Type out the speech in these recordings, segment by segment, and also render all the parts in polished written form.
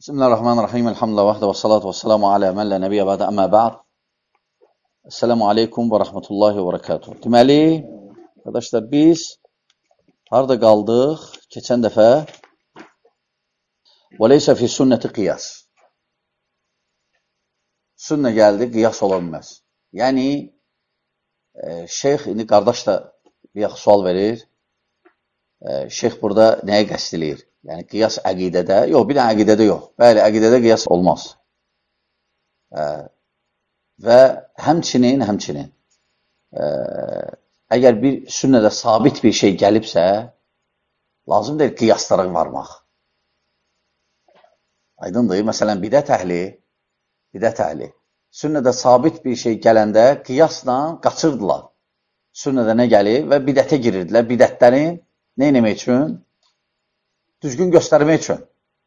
Bismillahirrahmanirrahim. Elhamdülillah vahdə və salatu və selamu alə mən lə nəbiyyə bədə əmmə bə'd. Esselamu aleykum və rəhmətullahi və bərəkatuhu. Deməli, arkadaşlar, biz harada qaldıq? Keçən dəfə və leysə fi sünnəti qiyas. Sünnə gəldi, qiyas ola bilməz. Yəni, şeyx, indi qardaş da bir sual verir. Şeyx burada nəyə qəsd eləyir? Yəni, qiyas əqidədə, yox, bir dənə əqidədə yox. Bəli, əqidədə qiyas olmaz. Və həmçinin, əgər bir sünnədə sabit bir şey gəlibsə, lazım deyil qiyaslara varmaq. Aydındır, məsələn, bidət əhli, sünnədə sabit bir şey gələndə qiyasla qaçırdılar. Sünnədə nə gəlir və bidətə girirdilər. Bidətlərin nə eləmək üçün? Düzgün göstərmək üçün.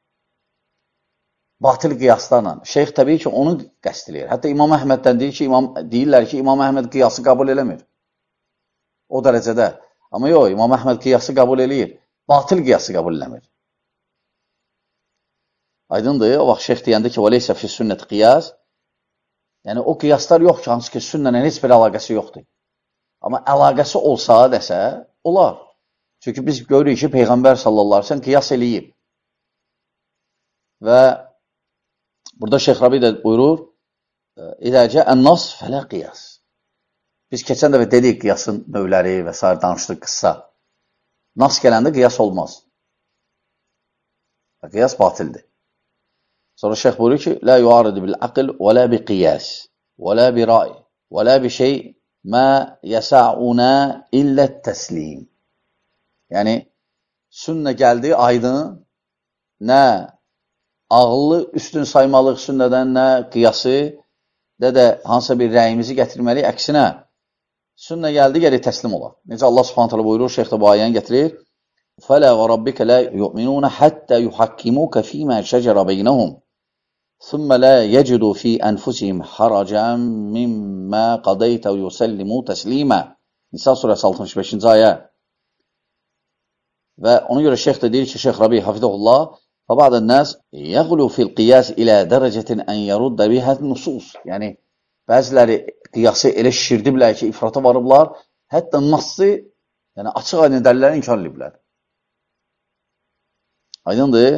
Batil qiyaslarla. Şeyx təbii ki, onu qəsd eləyir. Hətta İmam Əhməddən deyirlər ki, İmam Əhməd qiyası qəbul eləmir. O dərəcədə. Amma yox, İmam Əhməd qiyası qəbul eləyir. Batil qiyası qəbul eləmir. Aydındır, o vaxt şeyx deyəndə ki, وَلَيْسَ فِي sünnət qiyas, yəni o qiyaslar yox ki, hansı ki, sünnələ heç bir əlaqəsi yoxdur. Amma əlaqəsi olsa desə, olar. Çünki biz görürük ki, Peyğəmbər sallallahu aleyhi ve sellem qiyas eləyib. Və burada Şeyx Rabi də buyurur, İdəcə ən-nas fələ qiyas. Biz keçən dəfə dedik qiyasın növləri və s. danışdıq qıssa. Nas gələndə qiyas olmaz. Qiyas batildir. Sonra Şeyx buyurur ki, لا يعارض بالعقل ولا بقياس ولا برأي ولا بشيء ما يسعنا إلا التسليم. Yəni, sünnə gəldi, aydın, nə ağıllı üstün saymalıq sünnədən, nə qiyası, də hansısa bir rəyimizi gətirməli, əksinə, sünnə gəldi, gəlir təslim olar. Necə Allah subhanət hələ buyurur, şeyx də bu ayəni gətirir, فَلَا وَرَبِّكَ لَا يُؤْمِنُونَ حَتَّى يُحَكِّمُوكَ فِي مَا شَجَرَ بَيْنَهُمْ ثُمَّ لَا يَجِدُوا فِي أَنفُسِهِمْ حَرَجًا مِمَّا قَضَيْتَ وَيُسَلِّمُوا تَسْلِيمًا. Nisa surəsi 65-ci ayə. Və ona görə şeyx də deyir ki, Şeyx Rabi hafizəhullah, فَبَعْدَ النَّاسِ يَغْلُوا فِي الْقِيَاسِ إِلَى دَرَجَةٍ أَنْ يَرُدَّ بِهَا النُّصُوص. Yəni, bəziləri qiyası elə şişirdiblər ki, ifrata varıblar, hətta nassı, yəni açıq aydın dəlilləri inkar ediblər. Aydındır.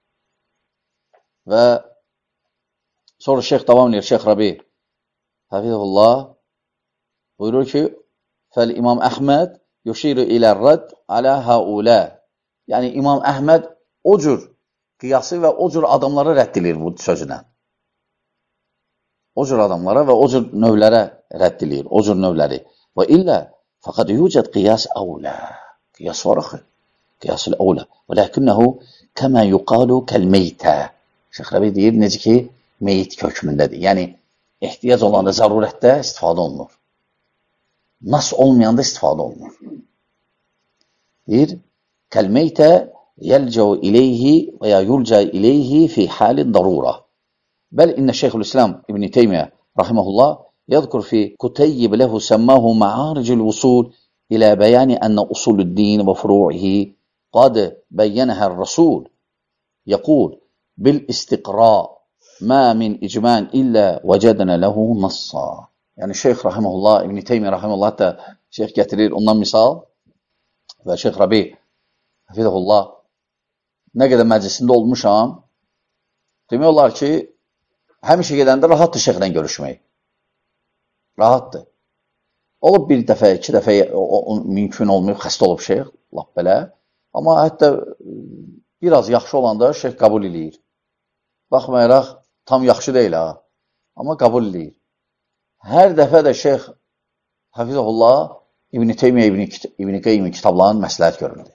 Və sonra şeyx davam edir, Şeyx Rabi hafizəhullah buyurur ki, فَالْإِمَامْ أَحْمَدْ yuşiru ilə rədd alə həulə. Yəni, İmam Əhməd o cür qiyası və o cür adamlara rədd edir bu sözünə. O cür adamlara və o cür növlərə rədd edir, o cür növləri. Və illə fəqəd yücəd qiyas əvlə. Qiyas var axı. Qiyas-ül əvlə. Və ləkinnəhu kəmə yuqalu kəl-meytə. Şeyx Rabi deyir, necə ki, meyit hökmündədir. Yəni, ehtiyac olanda, zərurətdə istifadə olunur. Nas olmayanda istifadə olunur. Deyir, kəl-meytə yəlcəu iləyhi və ya yulcə iləyhi fi halin darura. Bəl innə Şeyxülislam İbn Teymiyyə rahiməhullah yədkur fi kutəyyib ləhu səmməhu ma'aricil usul ilə bəyəni ənə usulüddin və furu'ihi qad bəyyənəhər rasul yəqul bil istiqra mə min icmən illə vəcədənə ləhu nassa. Yəni, Şeyx Rahimullah, İbn Teymiyyə Rahimullah da şeyx gətirir ondan misal və Şeyx Rabi hafizəhullah nə qədər məclisində olmuşam, demək olar ki, həmişə gedəndə rahatdır şeyxlə görüşmək. Rahatdır. Olub bir dəfə, iki dəfə mümkün olmayıb, xəstə olub şeyx, lap belə. Amma hətta biraz yaxşı olanda şeyx qəbul eləyir. Baxmayaraq, tam yaxşı deyil ha, amma qəbul eləyir. Hər dəfə də şeyx hafizəhullah İbn Teymiyyə, İbn Qeymin kitablarının məsləhət görürdü.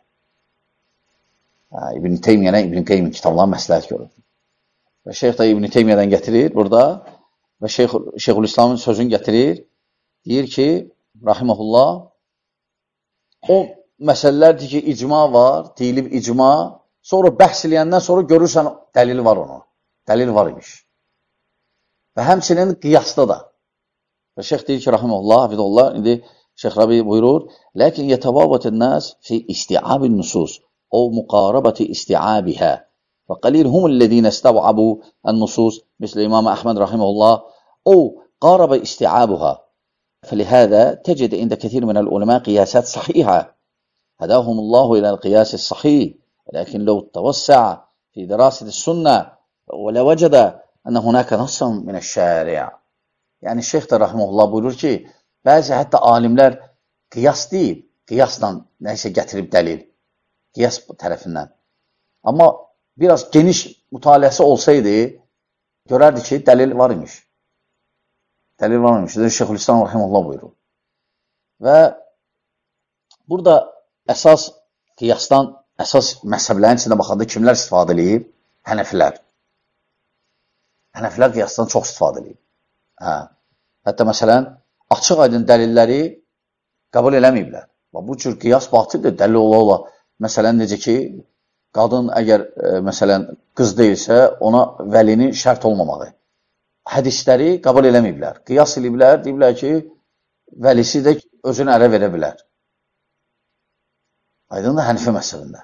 İbn Teymiyyənə İbn Qeymin kitablarının məsləhət görürdü. Və şeyx də İbn Teymiyyədən gətirir burada və Şeyxülislamın sözünü gətirir. Deyir ki, rahiməhullah, o məsələlərdir ki, icma var, deyilib icma, sonra bəhs eləyəndən sonra görürsən dəlil var ona. Dəlil var imiş. Və həmçinin qiyasda da. Və şeyx deyir ki, rahiməhullah, hafizəhullah, indi Şeyx Rabi buyurur, ləkin yətəvavətən nəs fi isti'abin nusus o muqarabəti isti'abihə. فقليل هم الذين استوعبوا النصوص مثل الإمام أحمد رحمه الله أو قارب استيعابها فلهذا تجد عند كثير من العلماء قياسات صحيحة هداهم الله إلى القياس الصحيح لكن لو توسع في دراسة السنة ولوجد أن هناك نصا من الشارع يعني Şeyx də rahimehullah buyurur ki bəzi hətta alimlər qiyas deyib, qiyasla nəsə gətirib dəlil, qiyas tərəfindən. Amma biraz geniş mütaliəsi olsaydı görərdi ki dəlil var imiş. Dəlil var imiş. Şeyxülislam rahimehullah buyurur. Və burada əsas qiyasdan, əsas məzhəblərin içində baxanda kimlər istifadə edib? Hənəfilər. Hənəfilər qiyasdan çox istifadə edib. Hətta məsələn, açıq aydın dəlilləri qəbul eləməyiblər. Bu cür qiyas batildir, dəlil ola-ola. Məsələn, necə ki, qadın əgər məsələn, qız deyilsə, ona vəlinin şərt olmamağı. Hədisləri qəbul eləməyiblər. Qiyas eləyiblər, deyiblər ki, vəlisi də özünü ərə verə bilər. Aydın da Hənəfi məzhəbində.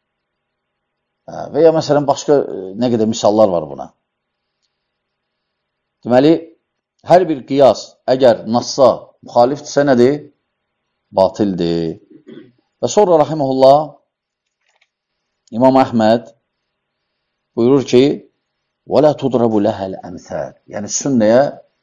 Və ya məsələn, başqa nə qədər misallar var buna. Deməli, hər bir qiyas əgər nassa müxalifdirsə nədir? Batildir. Və sonra rahimehullah İmam Əhməd buyurur ki وَلَا تُضْرَبُ لَهَا الْأَمْثَالِ Yəni sünnəyə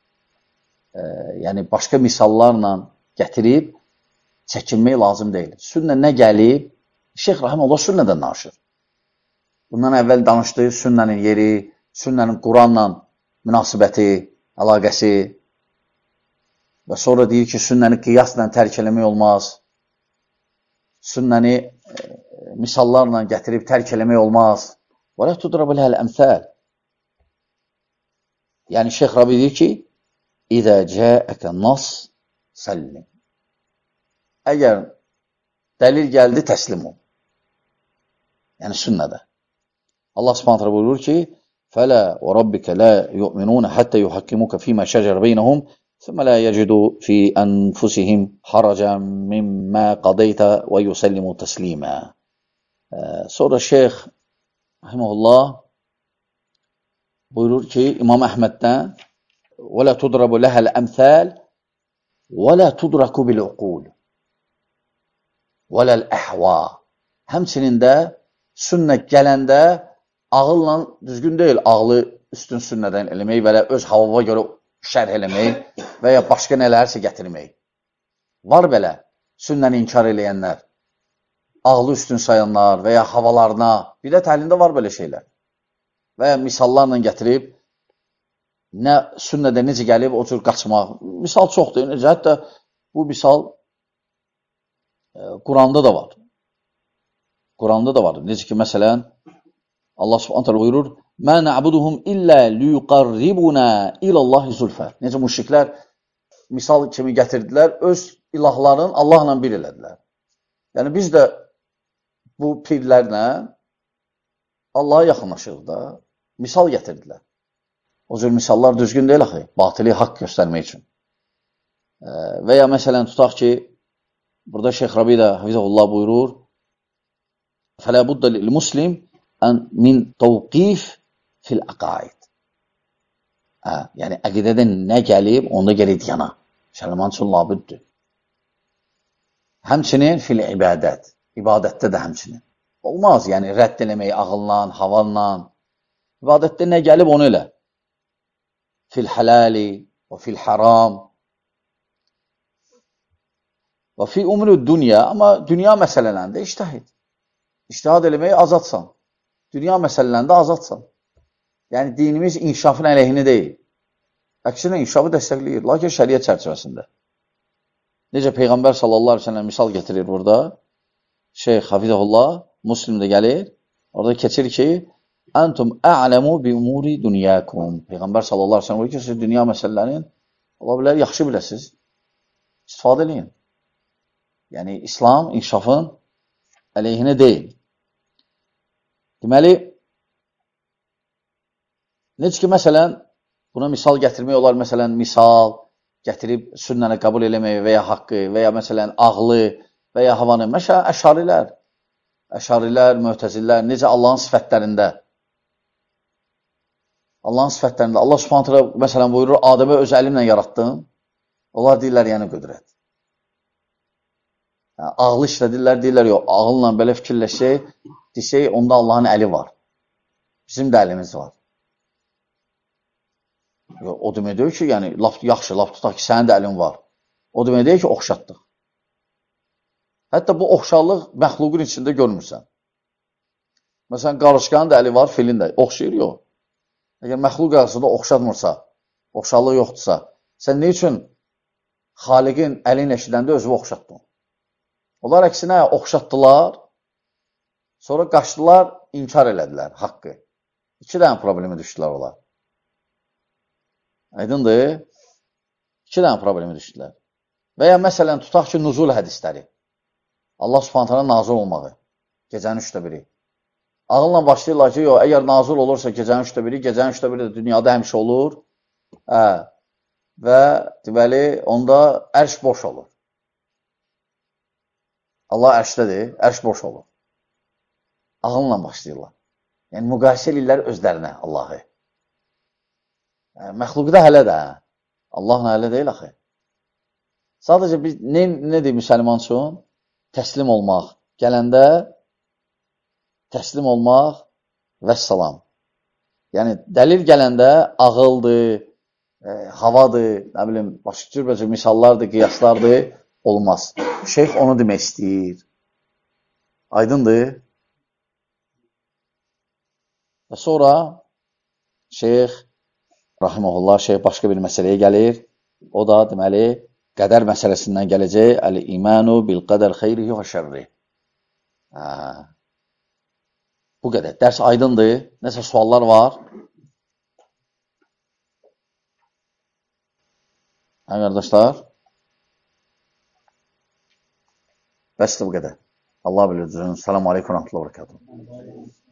yəni başqa misallarla gətirib çəkinmək lazım deyil. Sünnə nə gəlib? Şeyx rahimehullah sünnədən danışır. Bundan əvvəl danışdığı sünnənin yeri, sünnənin Quranla münasibəti, əlaqəsi və sonra deyir ki, sünnəni qiyasla tərk eləmək olmaz. Sünnəni misallarla gətirib tərk eləmək olmaz. وَلَا تُضْرَبُ لَهَا الْأَمْثَالِ Yəni Şeyx Rabi deyir ki, İdə cəəkə nas səllim Əgər dəlil gəldi, təslim ol. Yəni sünnədə. Allah subhanət hələ buyurur ki, فَلَا وَرَبِّكَ لَا يُؤْمِنُونَ حَتَّى يُحَكِّمُوكَ فِيمَا شَجَرَ بَيْنَهُمْ ثُمَّ لَا يَجِدُوا فِي أَنفُسِهِمْ حَرَجًا مِمَّا قَضَيْتَ وَيُسَلِّمُوا تَسْلِيمًا Sonra Şeyx rahimehullah buyurur ki, İmam Əhməddən وَلَا تُضْرَبُ لَهَا الْأَمْثَالِ وَلَا تُدْرَكُ بِالْعُقُولِ وَلَا الْأَحْوَى Həmçinin də sünnə gələndə ağılla düzgün deyil, ağlı üstün sünnədən eləmək və ya öz havava görə şərh eləmək və ya başqa nələrsə gətirmək. Var belə sünnəni inkar eləyənlər, ağlı üstün sayanlar və ya havalarına, bidət əhlində var belə şeylər. Və ya misallarla gətirib, nə sünnədə necə gəlib, o cür qaçmaq. Misal çoxdur, necə hətta bu misal Quranda da var. Quranda da var. Necə ki, məsələn, Allah subhanət hələ buyurur, مَا نَعْبُدُهُمْ إِلَّا لِيُقَرِّبُنَا إِلَى اللّٰهِ زُلْفَى Necə müşriklər misal kimi gətirdilər, öz ilahların Allahla bir elədilər. Yəni biz də bu pirlərlə Allaha yaxınlaşırıq da, misal gətirdilər. O cür misallar düzgün deyil axı, batili haqq göstərmək üçün. Və ya məsələn tutaq ki, burada Şeyx Rabi də Hafizəhullah buyurur, فَلَا بُدَّ لِلْمُسْلِمِ min təvqif fil əqaid. Yəni, əqidədən nə gəlib, onda gəlid yana. Müsəlman üçün labüddür. Həmçinin fil ibadət. İbadətdə də həmçinin. Olmaz, yəni rədd eləmək ağılla, havanla. İbadətdə nə gəlib, onu elə. Fil həlali və fil haram və fi umru dünya. Amma dünya məsələlərində iştihad. İştihad eləməyi azadsan. Dünya məsələlərində azadsan. Yəni, dinimiz inkişafın əleyhini deyil. Əksinə, inkişafı dəstəkləyir, lakin şəriət çərçivəsində. Necə Peyğəmbər sallallahu aleyhi ve sellem misal getirir burada, Şeyx Hafizəhullah, Müslimdə gəlir, orada keçir ki, Əntum ə'ləmu bi umuri dünyakum. Peyğəmbər sallallahu aleyhi ve sellem buyurur ki, siz dünya məsələlərini, ola bilər, yaxşı biləsiniz, istifadə edin. Yəni, İslam inkişafın əleyhinə deyil. Deməli, necə ki, məsələn, buna misal gətirmək olar, məsələn, misal gətirib sünnəni qəbul eləmək və ya haqqı və ya məsələn, ağlı və ya havanı. Əşarilər, mütəzillər necə Allahın sifətlərində Allahın sifətlərində. Allah Subhanahu taala məsələn buyurur, Adəmi öz əlimlə yaratdım. Onlar deyirlər, yəni qüdrət. Yəni, ağlı işlədirlər, deyirlər, yox, ağılla belə fikirləşək, desək, onda Allahın əli var. Bizim də əlimiz var. Yox, o demək deyir ki, yəni, yaxşı, laf tutaq ki, sənin də əlin var. O demək deyir ki, oxşatdıq. Hətta bu oxşarlıq məxluqun içində görmürsən. Məsələn, qarışqanın da əli var, filin də. Oxşayır, yox. Əgər məxluq arasında oxşatmırsa, oxşarlıq yoxdursa, sən nə üçün Xaliqin əlini eşidəndə özünü oxşatdın? Onlar əksinə oxşatdılar, sonra qaçdılar, inkar elədilər haqqı. 2 dənə problemi düşdülər olar. Aydındır? 2 dənə problemi düşdülər. Və ya məsələn, tutaq ki, nuzul hədisləri. Allah Subhanahu taala nazil olmağı. Gecənin 1/3. Ağılla başlayırlar ki, yox, əgər nazil olursa gecənin 1/3, gecənin 1/3 də dünyada həmişə olur. Və deməli, onda ərş boş olur. Allah ərşdədir, ərş boş olur. Ağılla başlayırlar. Yəni, müqayisə edirlər özlərinə Allahı. Məxluqda hələ də, Allahla hələ deyil axı. Sadəcə biz, nədir müsəlman üçün? Təslim olmaq. Gələndə təslim olmaq və salam. Yəni, dəlil gələndə ağıldır, havadır, nə bilim, başqa cürbəcə misallardır, qiyaslardır, olmaz. Şeyx onu demək istəyir. Aydındır. Və sonra şeyx, rahiməhullah, şeyx başqa bir məsələyə gəlir. O da, deməli, qədər məsələsindən gələcək. Əl-imanu bil-qədər xeyrihi və şərri. Bu qədər. Dərs aydındır. Nəsə suallar var? Hə, qardaşlar? Bəsdir bu qədər. Allah bilir. Selamun aleyküm və rəhmətullah və bərəkatuhu.